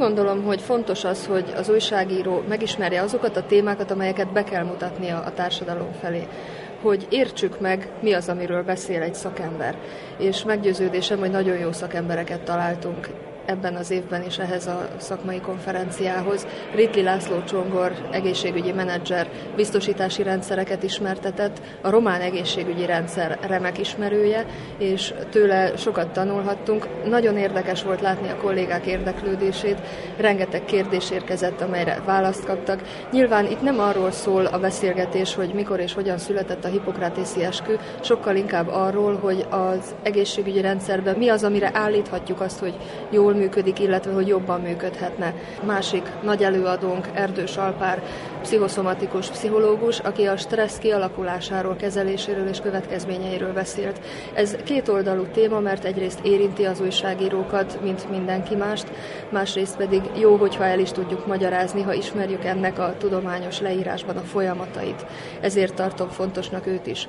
gondolom, hogy fontos az, hogy az újságíró megismerje azokat a témákat, amelyeket be kell mutatnia a társadalom felé. Hogy értsük meg, mi az, amiről beszél egy szakember. És meggyőződésem, hogy nagyon jó szakembereket találtunk ebben az évben is ehhez a szakmai konferenciához. Ritli László Csongor, egészségügyi menedzser, biztosítási rendszereket ismertetett, a román egészségügyi rendszer remek ismerője, és tőle sokat tanulhattunk. Nagyon érdekes volt látni a kollégák érdeklődését, rengeteg kérdés érkezett, amelyre választ kaptak. Nyilván itt nem arról szól a beszélgetés, hogy mikor és hogyan született a hippokratészi eskü, sokkal inkább arról, hogy az egészségügyi rendszerben mi az, amire állíthatjuk azt, hogy jól működik, illetve hogy jobban működhetne. Másik nagy előadónk Erdős Alpár, pszichoszomatikus pszichológus, aki a stressz kialakulásáról, kezeléséről és következményeiről beszélt. Ez kétoldalú téma, mert egyrészt érinti az újságírókat, mint mindenki mást, másrészt pedig jó, hogyha el is tudjuk magyarázni, ha ismerjük ennek a tudományos leírásban a folyamatait. Ezért tartom fontosnak őt is.